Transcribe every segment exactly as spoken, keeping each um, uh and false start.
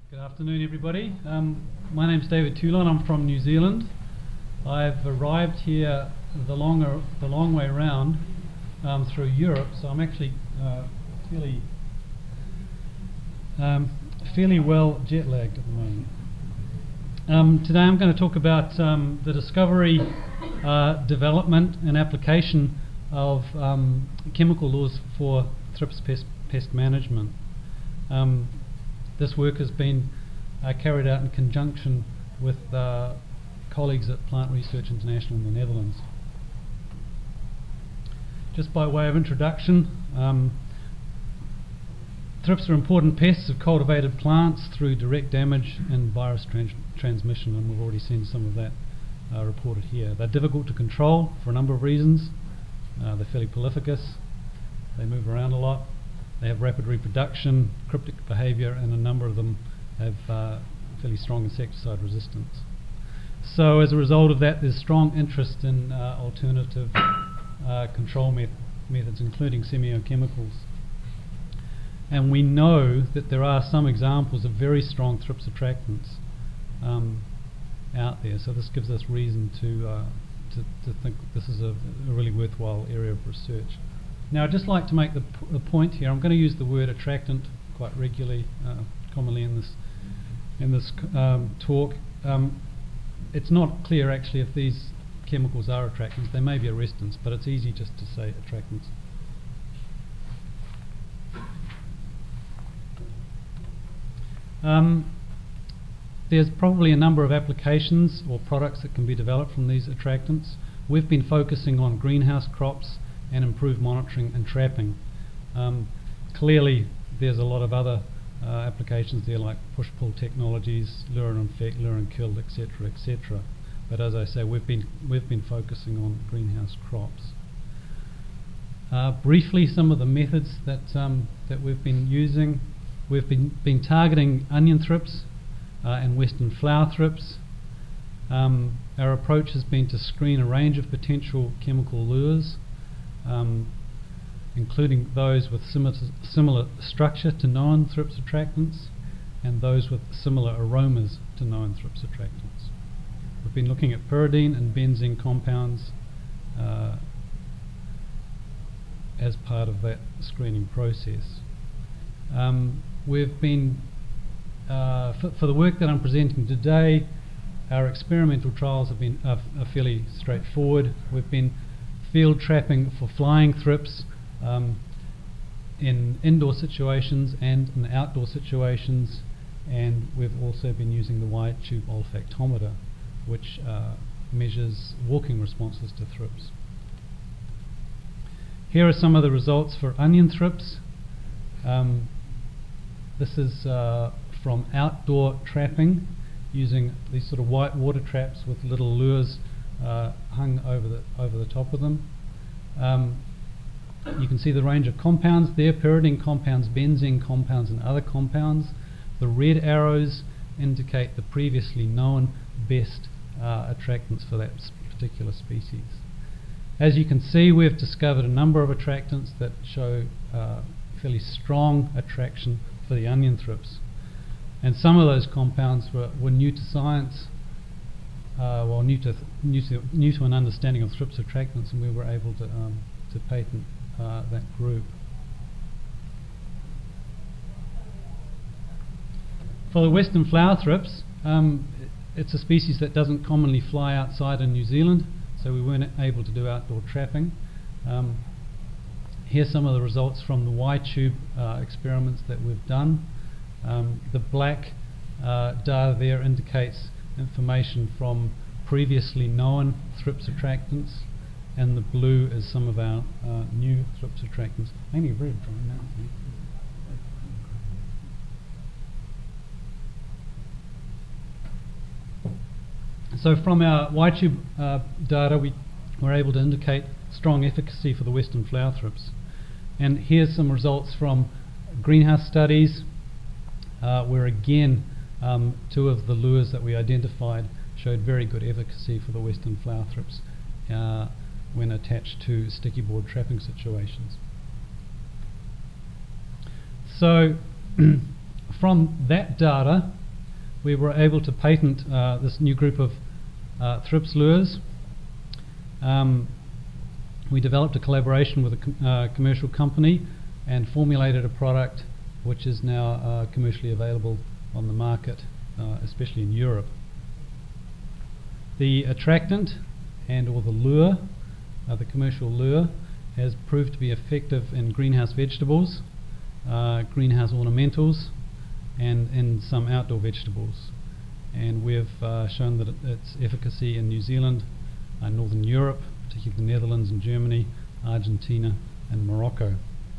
Good afternoon, everybody. Um, my name's David Toulon. I'm from New Zealand. I've arrived here the longer, the long way round um, through Europe, so I'm actually uh, fairly, um, fairly well jet lagged at the moment. Um, today I'm going to talk about um, the discovery, uh, development and application of um, chemical laws for thrips pest, pest management. Um, This work has been uh, carried out in conjunction with uh, colleagues at Plant Research International in the Netherlands. Just by way of introduction, um, thrips are important pests of cultivated plants through direct damage and virus trans transmission, and we've already seen some of that uh, reported here. They're difficult to control for a number of reasons. Uh, they're fairly prolificous, they move around a lot. They have rapid reproduction, cryptic behaviour, and a number of them have uh, fairly strong insecticide resistance. So as a result of that, there's strong interest in uh, alternative uh, control met methods, including semiochemicals. And we know that there are some examples of very strong thrips attractants um, out there, so this gives us reason to, uh, to, to think that this is a, a really worthwhile area of research. Now, I'd just like to make the, p the point here. I'm going to use the word attractant quite regularly, uh, commonly in this in this um, talk. Um, it's not clear actually if these chemicals are attractants. They may be arrestants, but it's easy just to say attractants. Um, there's probably a number of applications or products that can be developed from these attractants. We've been focusing on greenhouse crops and improved monitoring and trapping. Um, clearly there's a lot of other uh, applications there, like push-pull technologies, lure and infect, lure and kill, et cetera, et cetera. But as I say, we've been we've been focusing on greenhouse crops. Uh, briefly, some of the methods that um, that we've been using. We've been been targeting onion thrips uh, and western flower thrips. Um, our approach has been to screen a range of potential chemical lures, Um, including those with similar, similar structure to known thrips attractants and those with similar aromas to known thrips attractants. We've been looking at pyridine and benzene compounds uh, as part of that screening process. Um, we've been, uh, for, for the work that I'm presenting today, our experimental trials have been uh, are fairly straightforward. We've been field trapping for flying thrips um, in indoor situations and in outdoor situations, and we've also been using the wide tube olfactometer, which uh, measures walking responses to thrips. Here are some of the results for onion thrips. Um, this is uh, from outdoor trapping using these sort of white water traps with little lures Uh, hung over the over the top of them. Um, you can see the range of compounds there: pyridine compounds, benzene compounds, and other compounds. The red arrows indicate the previously known best uh, attractants for that particular species. As you can see, we've discovered a number of attractants that show uh, fairly strong attraction for the onion thrips, and some of those compounds were, were new to science. Uh, well, new to, th new to new to an understanding of thrips attractants, and we were able to um, to patent uh, that group. For the western flower thrips, um, it's a species that doesn't commonly fly outside in New Zealand, so we weren't able to do outdoor trapping. Um, here's some of the results from the Y-tube uh, experiments that we've done. Um, the black uh, data there indicates information from previously known thrips attractants, and the blue is some of our uh, new thrips attractants. Mainly red right now. So from our Y-tube uh, data, we were able to indicate strong efficacy for the western flower thrips. And here's some results from greenhouse studies, uh, where again Um, two of the lures that we identified showed very good efficacy for the western flower thrips uh, when attached to sticky board trapping situations. So from that data, we were able to patent uh, this new group of uh, thrips lures. Um, we developed a collaboration with a com uh, commercial company and formulated a product which is now uh, commercially available on the market, uh, especially in Europe. The attractant and or the lure, uh, the commercial lure, has proved to be effective in greenhouse vegetables, uh, greenhouse ornamentals, and in some outdoor vegetables. And we've uh, shown that it, its efficacy in New Zealand, uh, Northern Europe, particularly the Netherlands and Germany, Argentina and Morocco.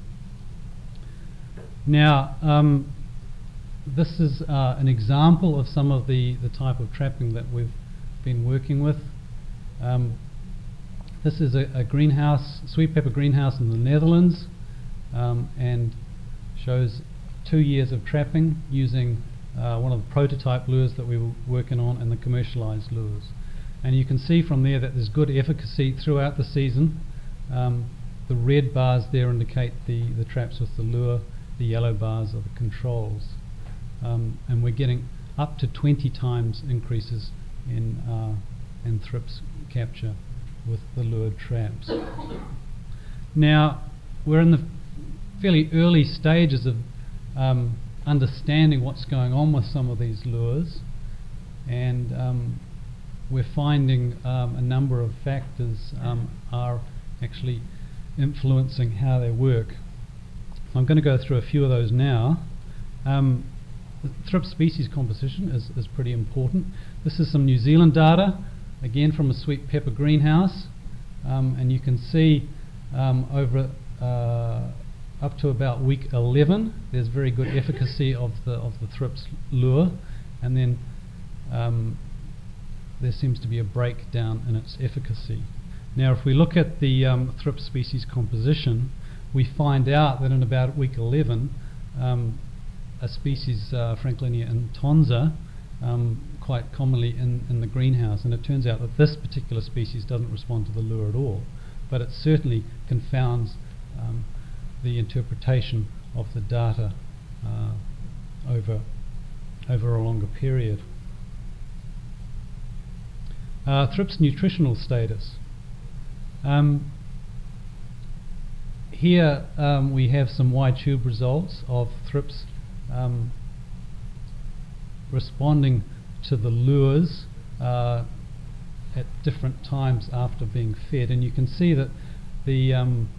Now, um, this is uh, an example of some of the, the type of trapping that we've been working with. Um, this is a, a greenhouse, sweet pepper greenhouse in the Netherlands, um, and shows two years of trapping using uh, one of the prototype lures that we were working on and the commercialized lures. And you can see from there that there's good efficacy throughout the season. Um, the red bars there indicate the, the traps with the lure, the yellow bars are the controls. Um, and we're getting up to twenty times increases in, uh, in thrips capture with the lured traps. Now, we're in the fairly early stages of um, understanding what's going on with some of these lures, and um, we're finding um, a number of factors um, are actually influencing how they work. I'm going to go through a few of those now. Um, the thrips species composition is, is pretty important. This is some New Zealand data, again from a sweet pepper greenhouse, um, and you can see um, over uh, up to about week eleven there's very good efficacy of the of the thrips lure, and then um, there seems to be a breakdown in its efficacy. Now, if we look at the um, thrips species composition, we find out that in about week eleven, um, a species, uh, Franklinia intonsa, um, quite commonly in, in the greenhouse, and it turns out that this particular species doesn't respond to the lure at all, but it certainly confounds um, the interpretation of the data uh, over, over a longer period. Uh, thrips nutritional status. Um, here um, we have some Y-tube results of thrips um, responding to the lures uh, at different times after being fed, and you can see that the um,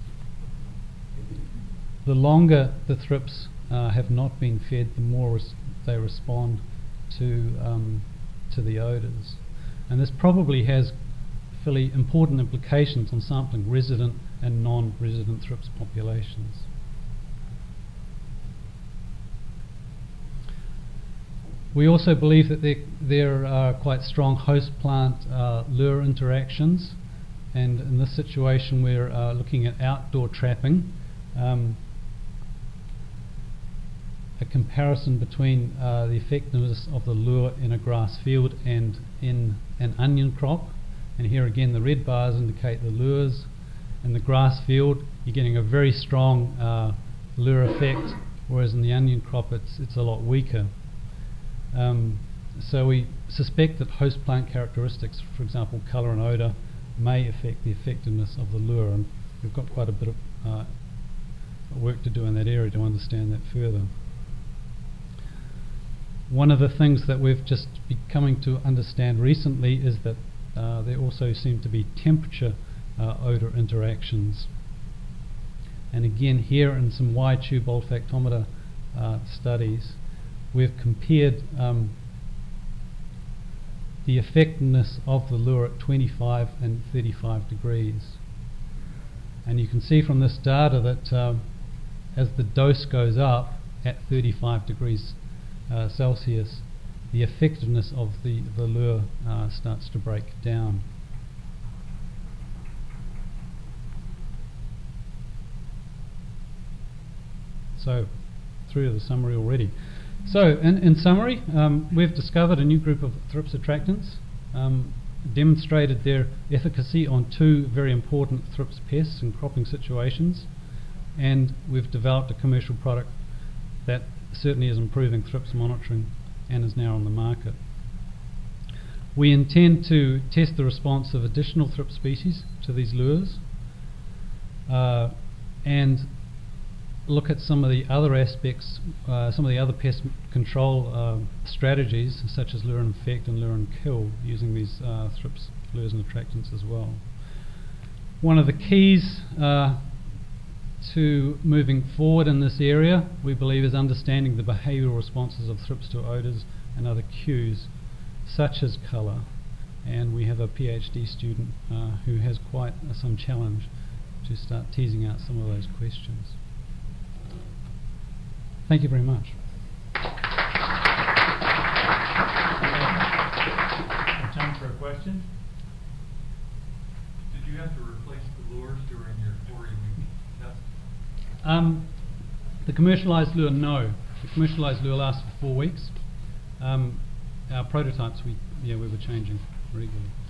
the longer the thrips uh, have not been fed, the more res they respond to um, to the odours, and this probably has fairly important implications on sampling resident and non-resident thrips populations. We also believe that there, there are quite strong host plant uh, lure interactions, and in this situation we're uh, looking at outdoor trapping. Um, a comparison between uh, the effectiveness of the lure in a grass field and in an onion crop, and here again the red bars indicate the lures. In the grass field you're getting a very strong uh, lure effect, whereas in the onion crop it's, it's a lot weaker. Um, so we suspect that host plant characteristics, for example colour and odour, may affect the effectiveness of the lure, and we've got quite a bit of uh, work to do in that area to understand that further. One of the things that we've just be coming to understand recently is that uh, there also seem to be temperature uh, odour interactions, and again here in some Y-tube olfactometer uh, studies we've compared um, the effectiveness of the lure at twenty-five and thirty-five degrees, and you can see from this data that uh, as the dose goes up at thirty-five degrees uh, Celsius, the effectiveness of the, the lure uh, starts to break down. So, through the summary already. So, in, in summary, um, we've discovered a new group of thrips attractants, um, demonstrated their efficacy on two very important thrips pests in cropping situations, and we've developed a commercial product that certainly is improving thrips monitoring and is now on the market. We intend to test the response of additional thrip species to these lures uh, and look at some of the other aspects, uh, some of the other pest control uh, strategies such as lure infect and lure and kill using these uh, thrips, lures and attractants as well. One of the keys uh, to moving forward in this area, we believe, is understanding the behavioural responses of thrips to odours and other cues such as colour, and we have a PhD student uh, who has quite uh, some challenge to start teasing out some of those questions. Thank you very much. Time for a question. Did you have to replace the lures during your forty-week test? Um, the commercialised lure, no. The commercialised lure lasts for four weeks. Um, our prototypes, we yeah, we were changing regularly.